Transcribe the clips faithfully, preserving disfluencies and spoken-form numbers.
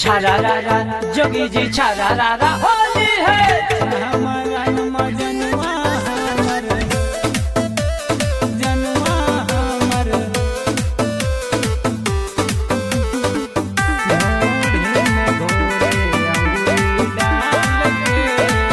छारा रा रा जोगी जी छारा रा रा होली है। हमारा मजनुआ हमर जनुआ हमर घोड़े में घोड़े अंगूरी डाल के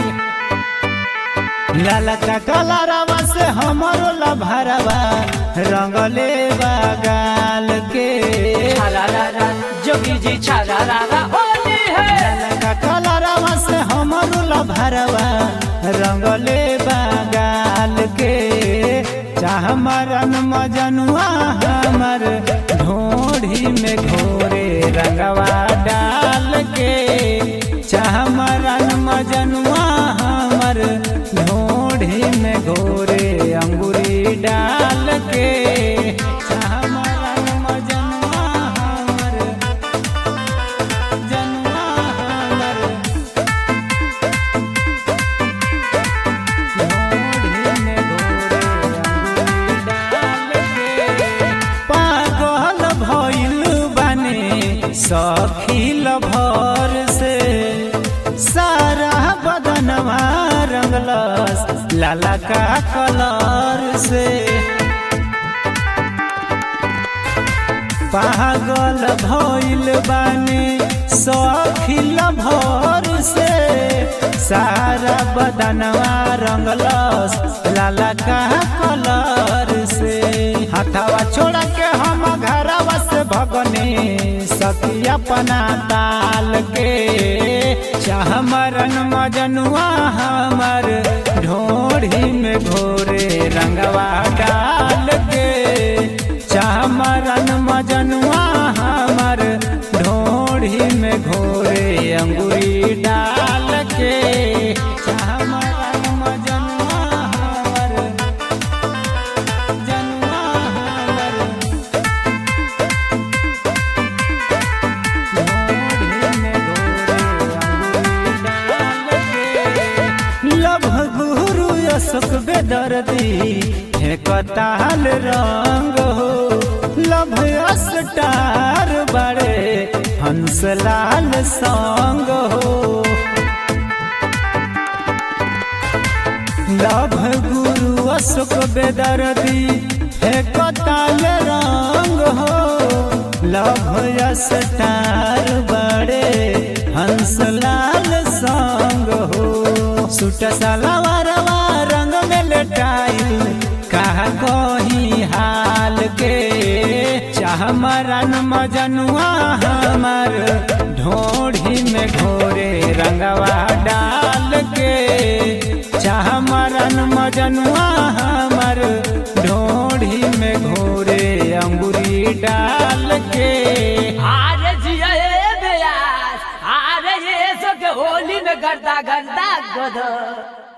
लाला का कलरवा से हमरो लभरवा रंगले बगाल के छारा रा रा जोगी जी छारा रा रा होली है। लाला का कलरवा से हमरो लभरवा रंगले बगाल के चाह मरन मजनुआ हमर ढोढ़ी में घोरे रंगवा डाल के चाह मरन मजनुआ हमर ढोढ़ी में घोरे अंगूरी डाल के चाह मरन मजनुआ हमर जनुआ हमर ढोढ़ी में घोरे अंगूरी डाल के पागल भइल बानी सखिल भर से सारा बदनवा रंगलस लाला का कलर से पागल भइल बानी सखिल भर से सारा बदनवा रंगलस लाला का कलर से हथवा छोड़ा के हम घरवा से भगने सखी अपना ताल के चाह मरन मजनुआ हमर ढोढ़ी में घोरे रंगवा डाल के चाह मरन मजनुआ हमर ढोढ़ी में घोरे अंगूरी डाल के चाह मरन मजनुआ हमर जनुआ हमर ढोढ़ी में घोरे अंगूरी डाल के लभ गुरु अशोक बेदर्दी है कताल रंग हो लभ अस्टार बड़े हंसलाल संग हो लभ गुरु अशोक बेदर्दी है कताल रंग हो लभ अस्टार बड़े हंसलाल संग हो सूट सलवारवा रंग में लटाइल कहा कही हाल के चाह मरन मजनुआ हमर ढोढ़ी में घोरे रंगवा डाल के चाह मरन मजनुआ हमर ढोढ़ी में घोरे अंगूरी डाल के। आरे जिया ए बेयास आरे ये सो के होली में गर्दा गर्दा गद